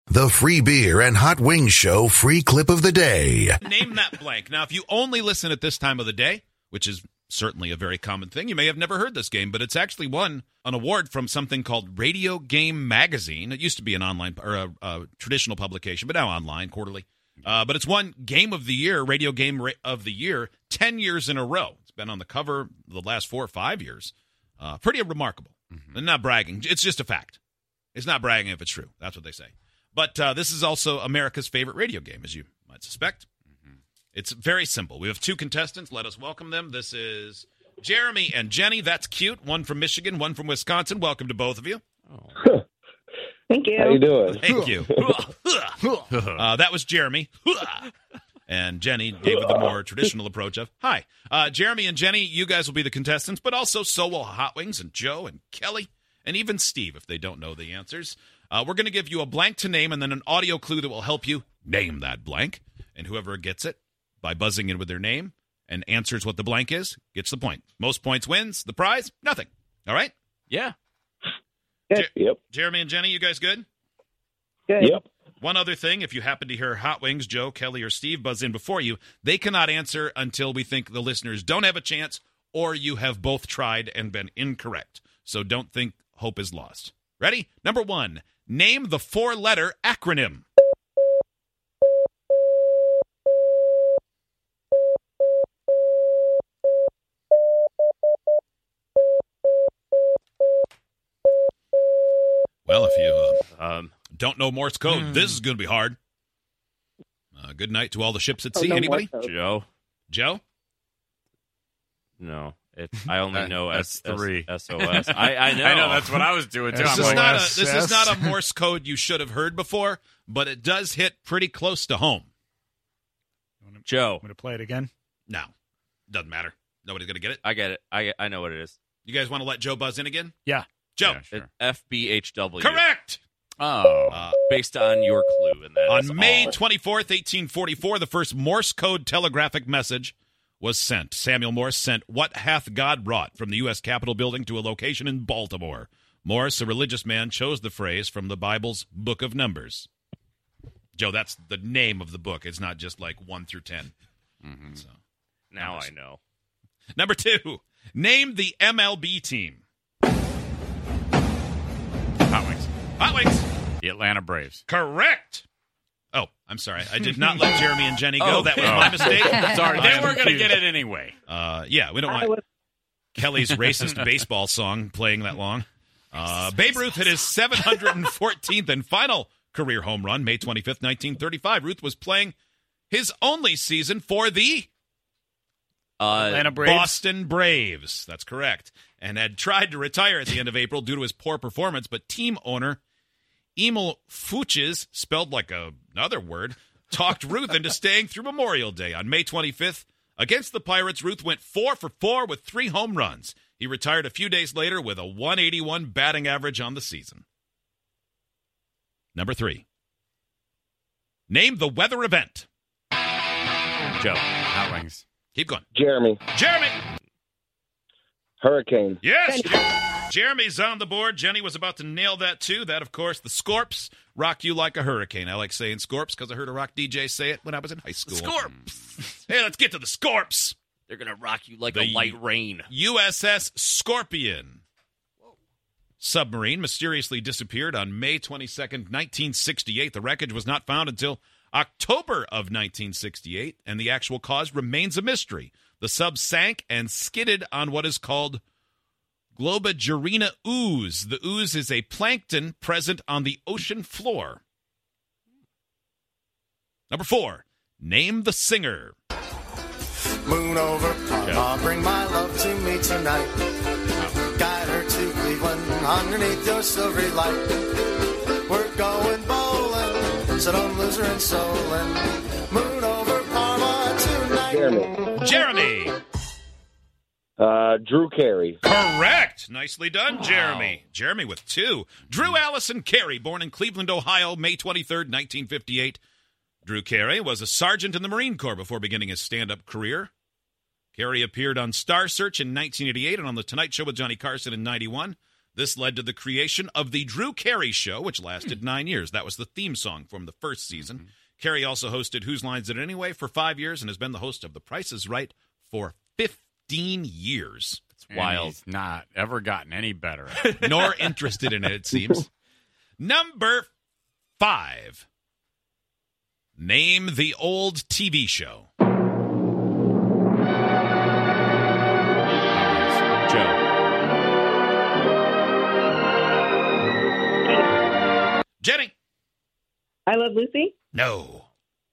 The Free Beer and Hot Wings Show free clip of the day. Name that blank. Now, if you only listen at this time of the day, which is certainly a very common thing, you may have never heard this game, but it's actually won an award from something called Radio Game Magazine. It used to be an online or a traditional publication, but now online, quarterly. But it's won Game of the Year, Radio Game of the Year, 10 years in a row. It's been on the cover the last 4 or 5 years. Pretty remarkable. And not bragging. It's just a fact. It's not bragging if it's true. That's what they say. But this is also America's favorite radio game, as you might suspect. It's very simple. We have 2 contestants. Let us welcome them. This is Jeremy and Jenny. That's cute. One from Michigan, one from Wisconsin. Welcome to both of you. Oh. Thank you. How you doing? Thank you. That was Jeremy. And Jenny gave it the more traditional approach of, hi. Jeremy and Jenny, you guys will be the contestants, but also so will Hot Wings and Joe and Kelly and even Steve if they don't know the answers. We're going to give you a blank to name and then an audio clue that will help you name that blank. And whoever gets it by buzzing in with their name and answers what the blank is gets the point. Most points wins. The prize, nothing. All right? Yeah. Yep. Jeremy and Jenny, you guys good? Good. Yep. One other thing, if you happen to hear Hot Wings, Joe, Kelly, or Steve buzz in before you, they cannot answer until we think the listeners don't have a chance or you have both tried and been incorrect. So don't think hope is lost. Ready? Number 1, name the 4-letter acronym. Well, if you don't know Morse code, this is going to be hard. Good night to all the ships at sea. Anybody? Joe? Joe? No. I only know S3. SOS. I know. I know. That's what I was doing, too. This is not a Morse code you should have heard before, but it does hit pretty close to home. Joe. I'm going to play it again. No. Doesn't matter. Nobody's going to get it. I get it. I know what it is. You guys want to let Joe buzz in again? Yeah. Joe. Yeah, sure. FBHW. Correct. Oh. Based on your clue. And that is on May all. 24th, 1844, the first Morse code telegraphic message was sent. Samuel Morse sent "What Hath God Wrought" from the U.S. Capitol building to a location in Baltimore. Morse, a religious man, chose the phrase from the Bible's Book of Numbers. Joe, that's the name of the book. It's not just like 1 through 10. Mm-hmm. So, now I know. Number 2, name the MLB team. Hot Wings. Hot Wings. The Atlanta Braves. Correct. Oh, I'm sorry. I did not let Jeremy and Jenny go. That was my mistake. Sorry, they were going to get it anyway. Yeah, we don't want Kelly's racist baseball song playing that long. Babe Ruth hit his 714th and final career home run, May 25th, 1935. Ruth was playing his only season for the Atlanta Braves. Boston Braves. That's correct. And had tried to retire at the end of April due to his poor performance, but team owner Emil Fuchs, spelled like another word, talked Ruth into staying through Memorial Day. On May 25th, against the Pirates, Ruth went 4 for 4 with 3 home runs. He retired a few days later with a 181 batting average on the season. Number 3. Name the weather event. Joe. Hot Wings. Keep going. Jeremy. Jeremy. Hurricane. Yes. Jeremy's on the board. Jenny was about to nail that, too. That, of course, the Scorps rock you like a hurricane. I like saying Scorps because I heard a rock DJ say it when I was in high school. Scorps. Hey, let's get to the Scorps. They're going to rock you like a light rain. USS Scorpion. Submarine mysteriously disappeared on May 22nd, 1968. The wreckage was not found until October of 1968, and the actual cause remains a mystery. The sub sank and skidded on what is called Globigerina ooze. The ooze is a plankton present on the ocean floor. Number 4, name the singer. Moon over Panama, bring my love to me tonight. Guide her to Cleveland underneath your silvery light. We're going bowling, so don't lose her in Solon. Moon over Parma tonight. Jeremy. Drew Carey. Correct. Nicely done, Jeremy. Jeremy with 2. Drew Allison Carey, born in Cleveland, Ohio, May 23rd, 1958. Drew Carey was a sergeant in the Marine Corps before beginning his stand-up career. Carey appeared on Star Search in 1988 and on The Tonight Show with Johnny Carson in 91. This led to the creation of the Drew Carey Show, which lasted 9 years. That was the theme song from the first season. Carey also hosted Whose Lines Is It Anyway for 5 years and has been the host of The Price is Right for 15 years. It's wild. He's not ever gotten any better. Nor interested in it seems. Number 5. Name the old TV show. Joe. Jenny. I Love Lucy. No.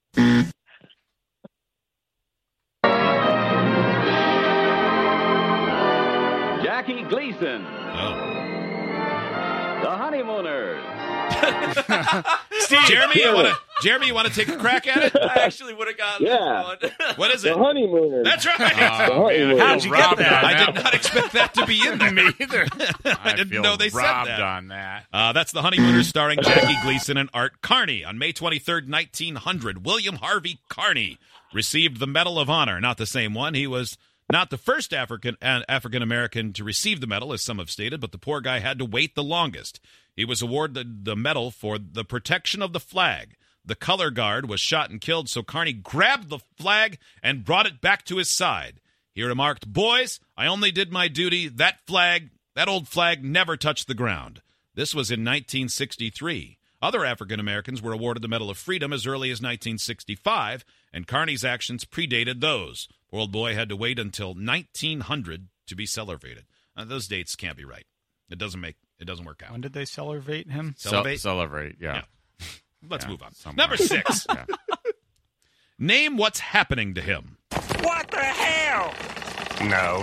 Jackie Gleason. Oh. The Honeymooners. Steve, Jeremy, you want to take a crack at it? I actually would have gotten Yeah. this one. What is The it? Honeymooners. That's right. How'd you get that? I did not expect that to be in there. Me either. I didn't feel know they said robbed that. on that. That's The Honeymooners starring Jackie Gleason and Art Carney. On May 23rd, 1900, William Harvey Carney received the Medal of Honor. Not the same one. He was not the first African-American to receive the medal, as some have stated, but the poor guy had to wait the longest. He was awarded the medal for the protection of the flag. The color guard was shot and killed, so Carney grabbed the flag and brought it back to his side. He remarked, "Boys, I only did my duty. That old flag never touched the ground." This was in 1963. Other African Americans were awarded the Medal of Freedom as early as 1965, and Carney's actions predated those. Poor old boy had to wait until 1900 to be celebrated. Those dates can't be right. It doesn't work out. When did they celebrate him? Celebrate, yeah. Let's move on. Somewhere. Number 6. Yeah. Name what's happening to him. What the hell? No.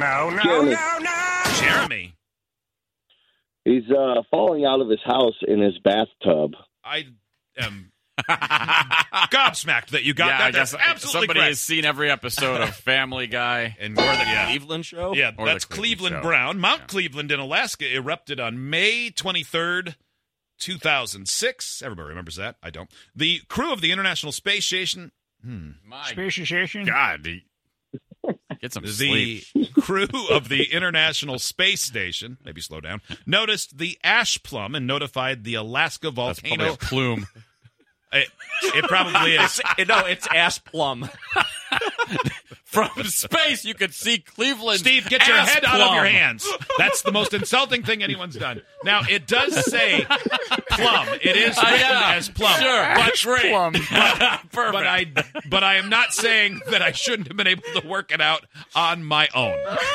Jeremy. He's falling out of his house in his bathtub. I am gobsmacked that you got that. I guess That's absolutely somebody correct. has seen every episode of Family Guy. And or the Cleveland show? Yeah, Or the that's Cleveland Cleveland show. Brown. Mount Cleveland in Alaska erupted on May 23rd, 2006. Everybody remembers that. I don't. The crew of the International Space Station. My Speciation? God, get some The sleep. crew of the International Space Station, maybe slow down, noticed the ash plum and notified the Alaska That's probably volcano. a plume. It probably is. No, it's ass plum. From space, you could see Cleveland. Steve, get your ass head out of plum. your hands. That's the most insulting thing anyone's done. Now, it does say plum. It is written Yeah, as plum. Sure, But, great. Plum. Perfect. but I am not saying that I shouldn't have been able to work it out on my own.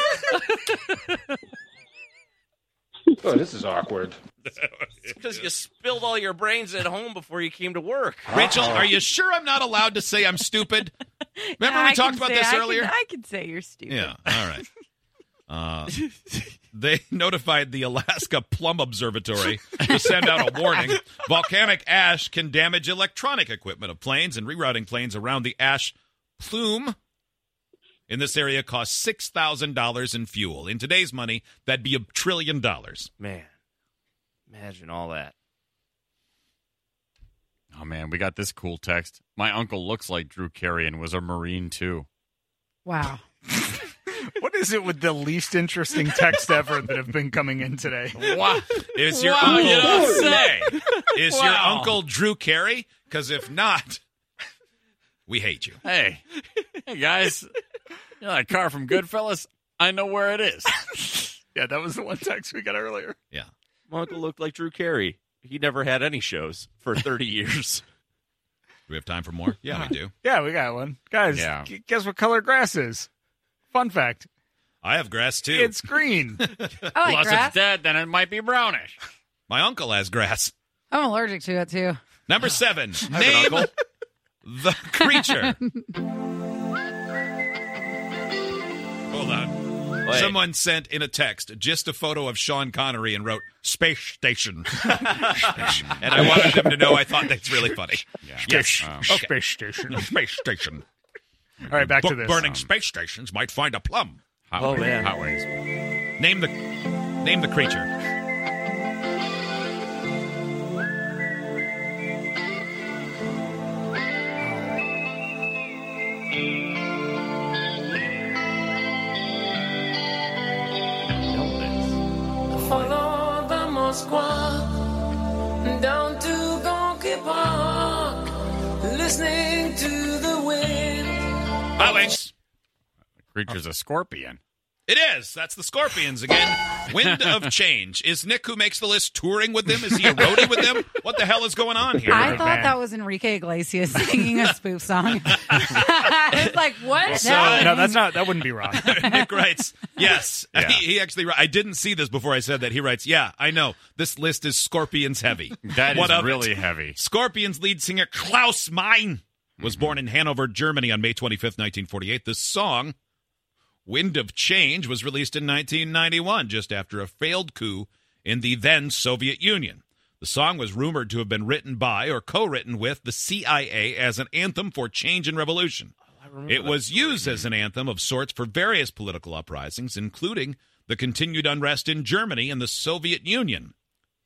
Oh, this is awkward. Because you spilled all your brains at home before you came to work. Rachel, are you sure I'm not allowed to say I'm stupid? Remember we talked about this earlier? I can say you're stupid. Yeah, all right. They notified the Alaska Plum Observatory to send out a warning. Volcanic ash can damage electronic equipment of planes, and rerouting planes around the ash plume in this area costs $6,000 in fuel. In today's money, that'd be $1 trillion. Man, imagine all that. Oh, man, we got this cool text. My uncle looks like Drew Carey and was a Marine, too. Wow. What is it with the least interesting text ever that have been coming in today? Wow. Is your Wow, uncle you don't say. Is your Wow. uncle Drew Carey? Because if not, we hate you. Hey, guys. You know that car from Goodfellas? I know where it is. Yeah, that was the one text we got earlier. Yeah. My uncle looked like Drew Carey. He never had any shows for 30 years. Do we have time for more? Yeah, we do. Yeah, we got one. Guys, Yeah. guess what color grass is? Fun fact. I have grass, too. It's green. I like Unless grass. it's dead, then it might be brownish. My uncle has grass. I'm allergic to it, too. Number 7. Name the creature. Hold on. Wait. Someone sent in a text just a photo of Sean Connery and wrote Space Station. And I wanted them to know I thought that's really funny. Yeah. Yes. Okay. Space station. Space Station. All right, back to this. Burning space stations might find a plum. Hot Oh, wings. man. Hot wings. Name the creature. I know this. Squawk down to Gonky Park, listening to the wind. Bye, Wings. Creature's a scorpion. It is. That's the Scorpions again. Wind of Change. Is Nick, who makes the list, touring with them? Is he a roadie with them? What the hell is going on here? I thought that was Enrique Iglesias singing a spoof song. It's like, what? No, that wouldn't be wrong. Nick writes, yes. Yeah. He actually, I didn't see this before I said that. He writes, yeah, I know. This list is Scorpions heavy. That What is of really it? heavy. Scorpions lead singer Klaus Meine was born in Hanover, Germany on May 25th, 1948. This song, Wind of Change, was released in 1991, just after a failed coup in the then Soviet Union. The song was rumored to have been written by or co-written with the CIA as an anthem for change and revolution. It was used as an anthem of sorts for various political uprisings, including the continued unrest in Germany and the Soviet Union.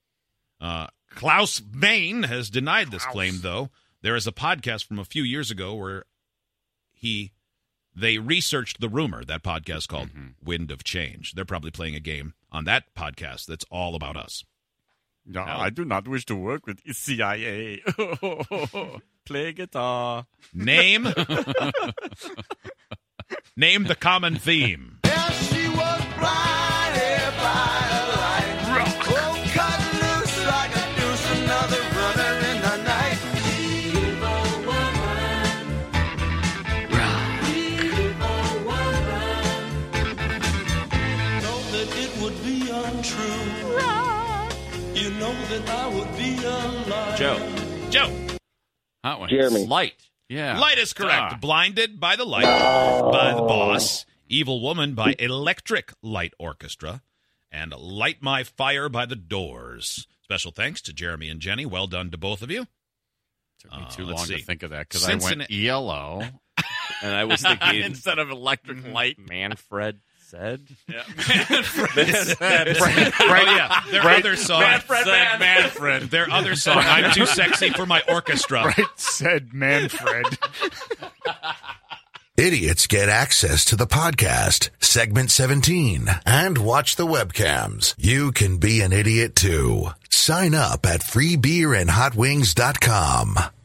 Klaus Meine has denied this claim, though. There is a podcast from a few years ago where they researched the rumor, that podcast called Wind of Change. They're probably playing a game on that podcast that's all about us. No, I do not wish to work with CIA. Play guitar. Name the common theme. She was blinded by a light. Oh, cut loose like a deuce, another runner in the night. Evil woman. Evil woman. Know that it would be untrue. You know that I would be a liar. Joe. That one. Jeremy. Light. Yeah. Light is correct. Blinded by the Light by the Boss. Evil Woman by Electric Light Orchestra. And Light My Fire by the Doors. Special thanks to Jeremy and Jenny. Well done to both of you. Took me too long to think of that because Cincinnati- I went ELO. And I was thinking instead of Electric Light. Manfred said. Yeah. Their other song. Manfred. Their other song. I'm too sexy for my orchestra. Right, said Manfred. Idiots get access to the podcast, segment 17, and watch the webcams. You can be an idiot too. Sign up at freebeerandhotwings.com.